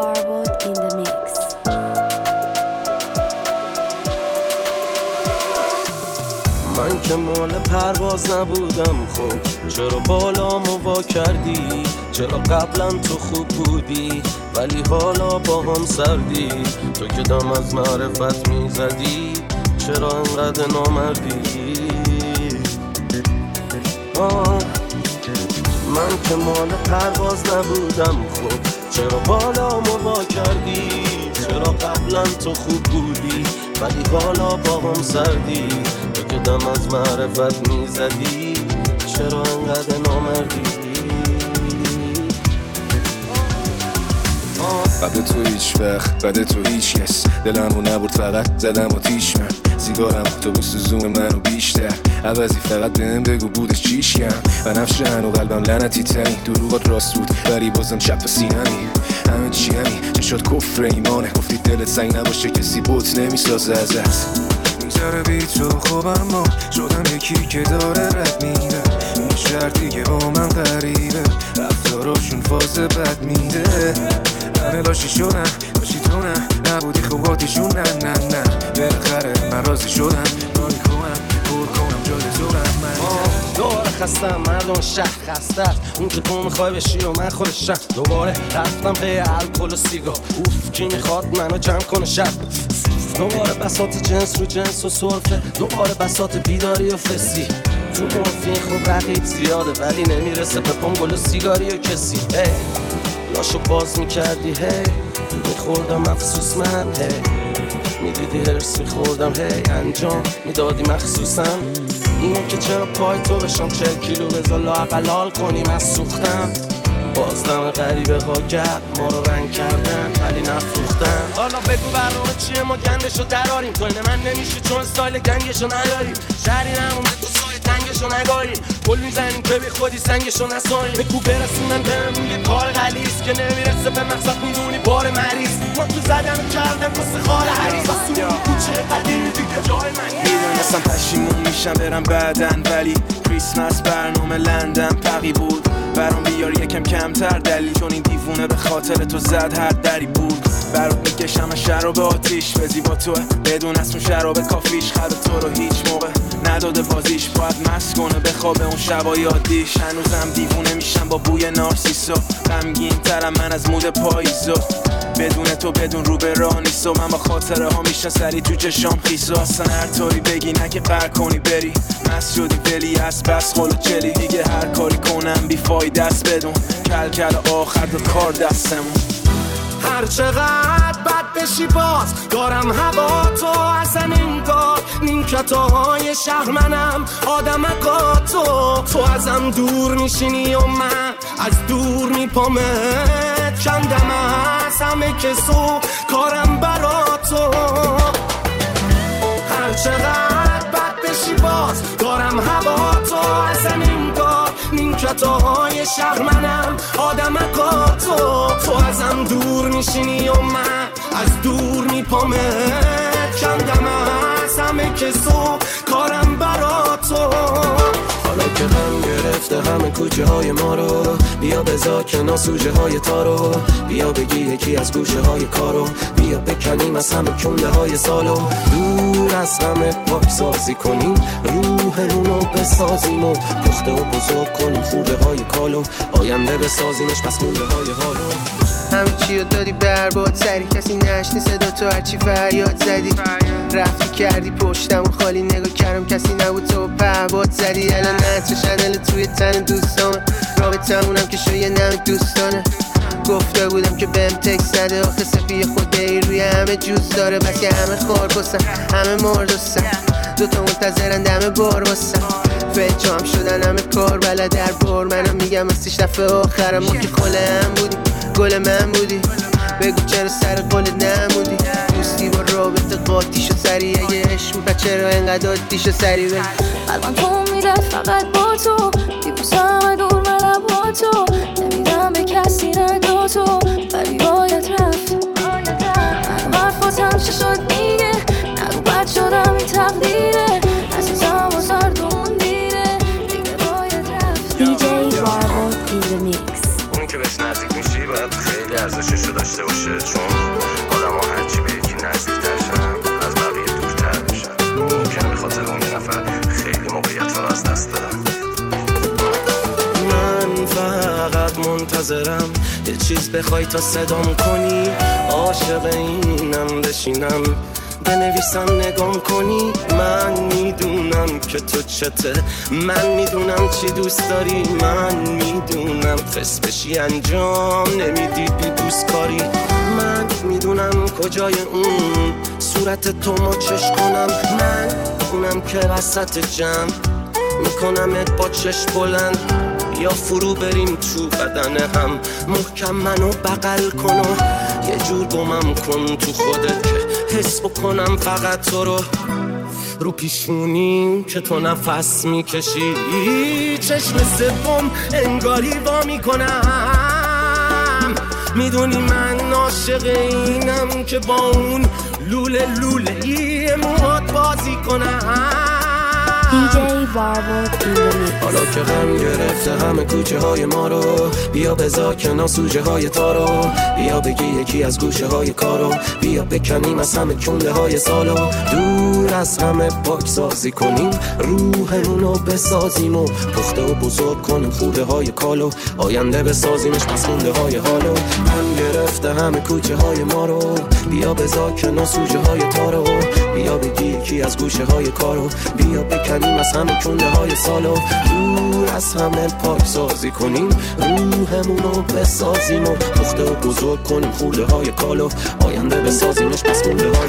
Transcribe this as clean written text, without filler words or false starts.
Barbot in the mix. من که مال پرواز نبودم، خب چرا بالامو وا کردی؟ چرا قبلا تو خوب بودی ولی حالا با هم سردی؟ تو که دم از معرفت میزدی، چرا انقدر نامردی؟ من که مال پرواز نبودم، خب چرا بالامو وا کردی؟ چرا قبلا تو خوب بودی ولی حالا با هم سردی؟ تو که دم از معرفت میزدی، چرا انقدر نامردی؟ قبل تو هیچ وقت بعد تو هیچ کس دلمو نبرد، فقط زدم آتیش من سیگارم تو بسوزون منو بیشتر عوضی فقط بهم بگو بودش چیش کم و نفشن و قلبم لعنتی تنی دروغات راست بود ولی بازم چپ سینمی همه چی همی چشات کفر ایمانه گفتی دلت سنگ نباشه کسی بوت نمیسازه ازت میذاره بی تو خوب اما شدم یکی که داره رد میده اون شرطی که با من غریبه رفتاراشون فاز بد میده همه لاشی شدن لاشی تو نه نبودی خوباتیشون نه بالاخره من راضی شدم ناری کنم پر کنم جای زورم من دوباره خستم مردم شهر خسته است اون که تو میخوای بشی و من خودشم دوباره رفتم پی الکل و سیگار اوف کی میخواد منو جمع کنه شب دوباره بساط جنس رو جنس و سرفه دوباره بساط بیداری و فسی تو مورفین خوب رقیب زیاده ولی نمیرسه به پنگل و سیگاری و کسی لاشو باز میکردی هی میخوردم افسوس من هی میدیدی هرس میخوردم هی انجام میدادی مخصوصم اینه که چرا پای تو بشم 40 کیلو بذار لااقل کنیم از سوختم بازدم غریبه ها گرد ما رو رنگ کردن ولی نفروختن حالا بگو برنامه چیه ما گندشو دراریم تو من نمیشه چون استایل گنگشو نداریم شهری نمونه تو سای تنگشو نگاریم گل میزنیم که بی خودی سنگشو نساییم بگو برسونن بهم یه کار غلیظ که نمیرسه به مقصد میدونی بار مریض ما تو زدن کردم واسه خال حریص واسه کوچه قدیمی دیگه جای من میدونستم پشیمون میشم برم بعدن ولی کریسمس برنامه لندن پقی بود برام بیار یکم کمتر دلیل چون این دیوونه به خاطر تو زد هر دری بود برات میکشم از شراب آتیش به زیبا توه بدون اسم شراب کافیش خد تو رو هیچ موقع نداده بازیش باید مست کنه بخوابه اون شبای عادیش هنوزم دیوونه میشم با بوی نارسیسو غمگین ترم من از مود پاییزو بدون تو بدون رو به راه نیست و من با خاطره ها میشه سری تو چشام خیسو اصلا هر طوری بگی نه که قهر کنی بری مست شدی ولی از بس خلو چلی دیگه هر کاری کنم بی فایده است بدون کل آخر دو کار دستمون هر چقدر بد بشی باز دارم هوا تو اصلا انگار نیمکتاهای شهر منم آدمکا تو ازم دور میشینی و من از دور میپامت کندم از همه کسو کارم برا تو هر چقدر بد بشی باز دارم هوا تو اصلا انگار نیمکتاهای شهر منم آدمکا تو ازم دور میشینی و من از دور میپامت کندم از همه کسو کارم برا تو حالا که هم گرفته همه کوچه های ما رو بیا بذار کنار سوژه های تارو بیا بگی یکی از گوشه های کارو بیا بکنیم از همه کنده های سالو دور از همه پاکسازی کنیم روحمونو بسازیم و پخته و بزرگ کنیم خورده های کالو آینده بسازیمش پس مونده های حالو همه چی رو دادی برباد سری کسی نشنی صدا تو هرچی فریاد زدی رفتی کردی پشتم و خالی نگاه کردم کسی نبود تو پهباد زدی الان نتر شنل توی تن دوستان رابطمونم که شو یه نم دوستانه گفته بودم که بهم تکس نده آخه سفیه خوده روی همه جوز داره بس که همه خار بسن همه مردستن دوتا منتظرن دم بار بسن فجام شدن همه کار بلد در بار منم میگم استش دفعه آخر ما که خاله هم بودی گل من بودی بگو چرا سر قولت نمودی دوستی با رابطه قاطی شد سری اگه عشق بود چرا اینقدر عادی شد سری بگی قلبم تو میره فقط با تو دیوزم دور منم با تو نمیدم به کسی نگاه تو ولی باید رفت من حرفاتم چه شد میگه نگو بد شدم این تقدیره عزیزم و سردون دیره دیگه باید رفت DJ Barbot in the mix اون که بهش نزدیک میشی باید خیلی ارزش ارزششو داشته باشه، چون آدم ها هرچی به یکی نزدیک‌تر شن از بقیه دورتر میشن. ممکنه به خاطر اون یه نفر خیلی موقعیت رو از دست بدم. من فقط منتظرم یه چیز بخوای تا صدام کنی، عاشق اینم بشینم بنویسم نگام کنی. من میدونم که تو چته، من میدونم چی دوست داری، من میدونم فس بشی انجام نمیدی بی دوست کاری. من میدونم کجای اون صورت تو مچش کنم، من اونم که وسط جمع میکنمت با چشم بلند، یا فرو بریم تو بدن هم محکم منو بغل کن و یه جور گمم کن تو خودت که حس بکنم فقط تو رو پیشونیم که تو نفس میکشی. چشم سوم انگاری وا میکنم، میدونی من عاشق اینم که با اون لوله لوله موهات بازی کنم. DJ Varwood in the mix. حالا که غم گرفته همه کوچه های ما رو، بیا بذار کنار سوژه های تارو، بیا بگی یکی از گوشه های کارو، بیا بکنیم از همه کنده های سالو، دور از همه پاک سازی کنیم روحمونو بسازیم و پخته و بزرگ کنیم خوده های کالو، آینده بسازیمش پس مونده های حالو. غم گرفته همه کوچه های ما رو، بیا بذار کنار سوژه های تارو، بیا بگی یکی از گوشه های کارو، بیا بکنیم از همه کنده های سالو، دور از همه پاک سازی کنیم روحمونو بسازیم و پخته و بزرگ کنیم خورده های کالو، آینده بسازیمش پس مونده های